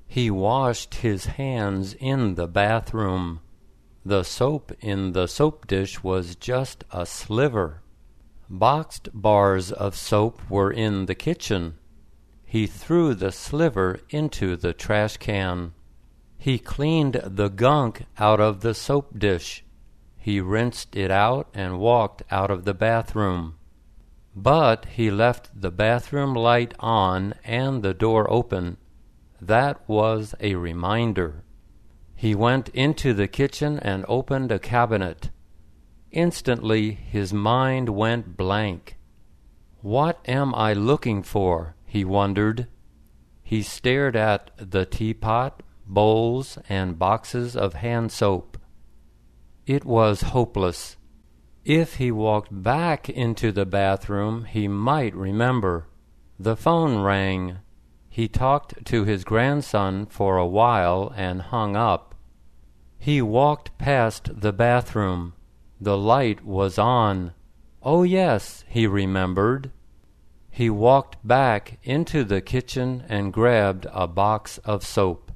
He washed his hands in the bathroom. The soap in the soap dish was just a sliver. Boxed bars of soap were in the kitchen. He threw the sliver into the trash can. He cleaned the gunk out of the soap dish. He rinsed it out and walked out of the bathroom. But he left the bathroom light on and the door open. That was a reminder. He went into the kitchen and opened a cabinet. Instantly his mind went blank. What am I looking for? He wondered. He stared at the teapot, bowls, and boxes of hand soap. It was hopeless. If he walked back into the bathroom, he might remember. The phone rang. He talked to his grandson for a while and hung up. He walked past the bathroom. The light was on. Oh yes, he remembered. He walked back into the kitchen and grabbed a box of soap.